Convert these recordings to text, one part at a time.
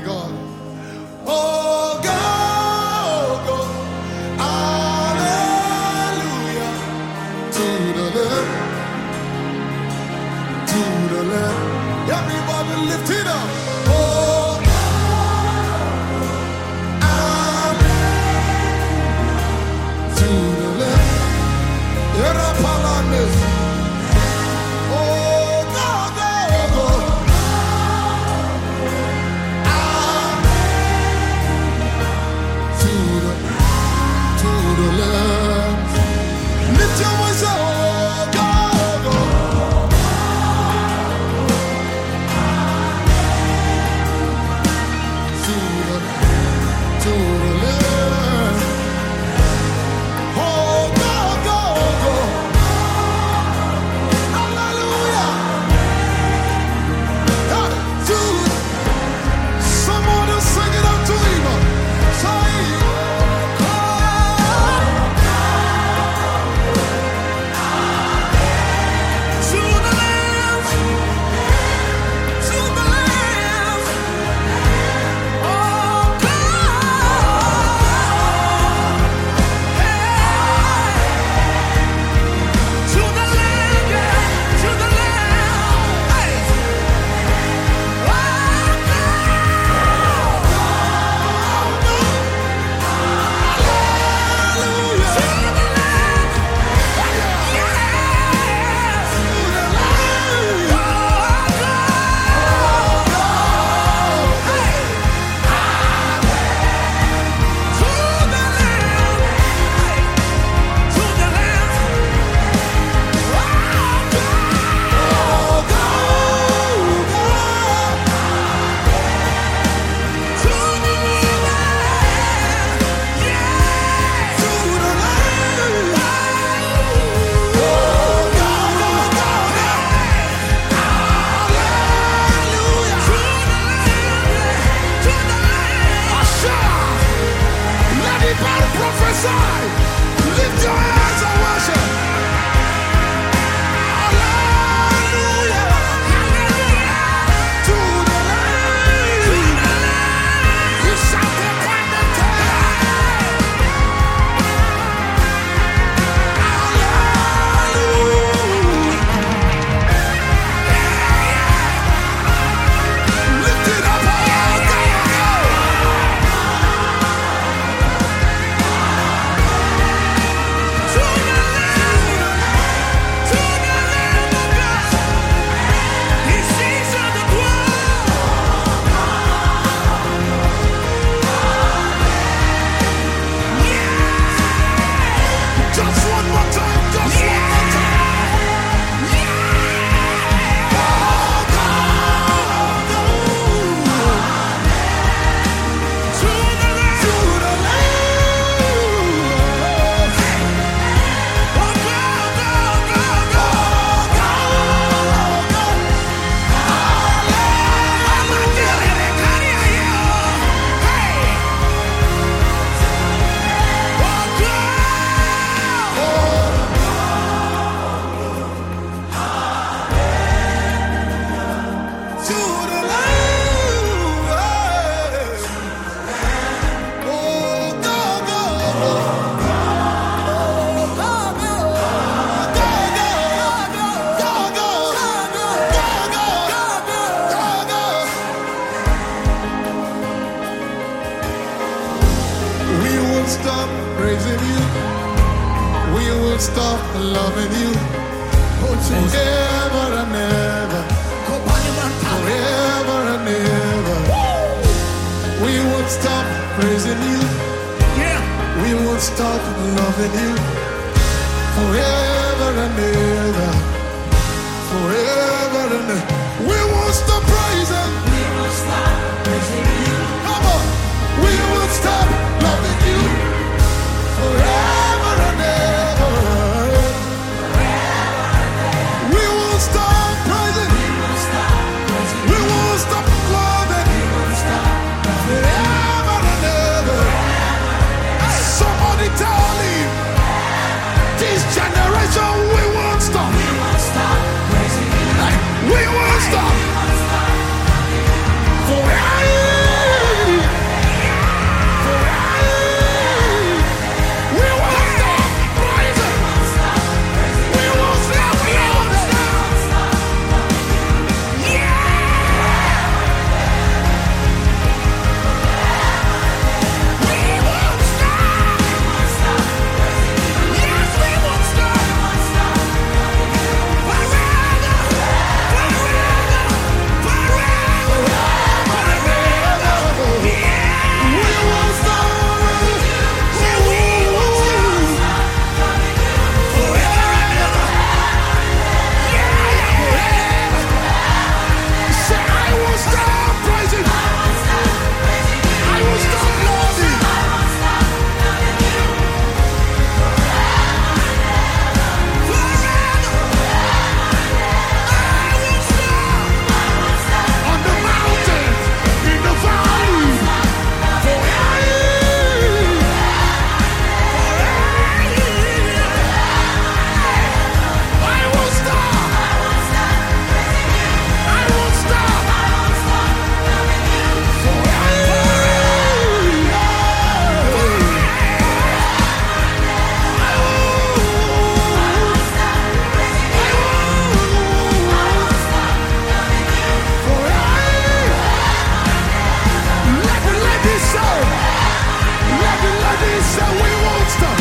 God. Oh God, oh God. Hallelujah. To the Lamb. To the Lamb. Everybody lift it up. Oh God. To the Lamb. Era palanes. Lift your hands and worship. Hallelujah. To the Lamb. You shall be quite hallelujah. Lift it up. Stop praising you. We won't stop loving you. Forever and ever. Forever and ever. We won't stop praising you. We won't stop loving you. Forever and ever. Forever and ever. We won't stop praising. We won't stop praising you. Come on. We won't stop loving you. Forever and ever. We won't stop praising. We won't stop loving. Forever and ever. Somebody tell him, this generation we won't stop. We won't stop. Forever. Everybody say we won't stop.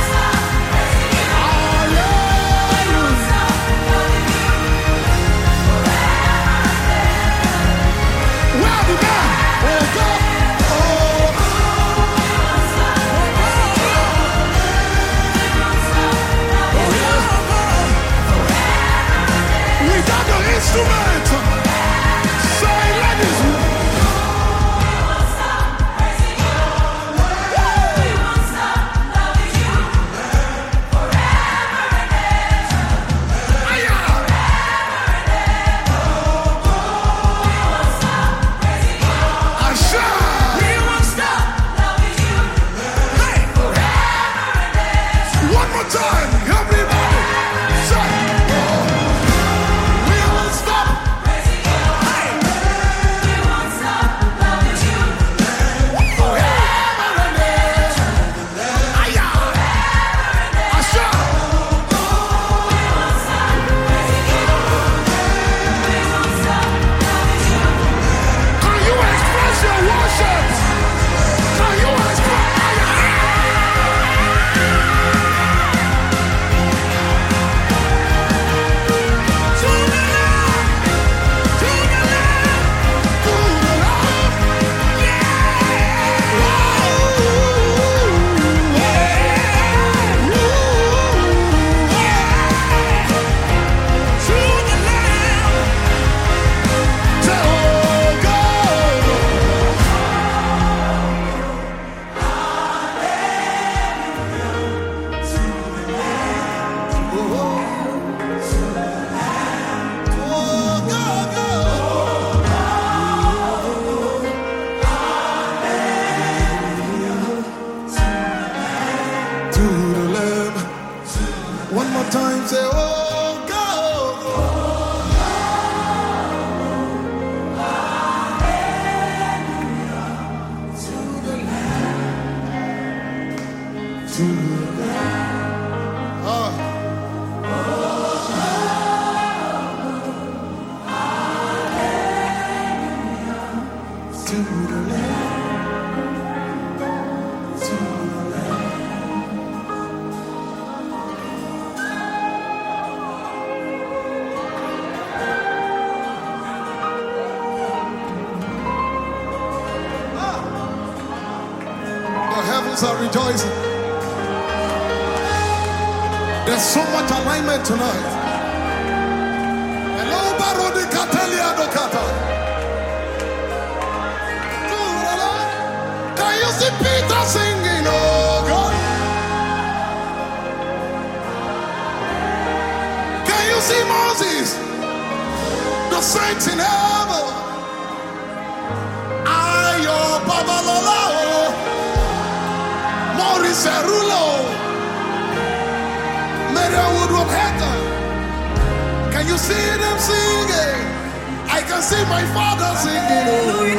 Instrument, say ladies. We won't stop praising you. We won't stop loving you. Forever and ever. Forever and ever. We won't stop praising you. We won't stop loving you. Hey, forever and ever. One more time, everybody. Say. One more time, say, oh, go. Hallelujah to the Lamb. To the Lamb. Hallelujah to the Lamb. Are rejoicing. There's so much alignment tonight. Hello, Barodi Catalia Docata. Can you see Peter singing? Oh God. Can you see Moses? The saints in heaven. Ayo, Babalola. Cerulo, Maria Woodruff Hatter. Can you see them singing? I can see my father singing.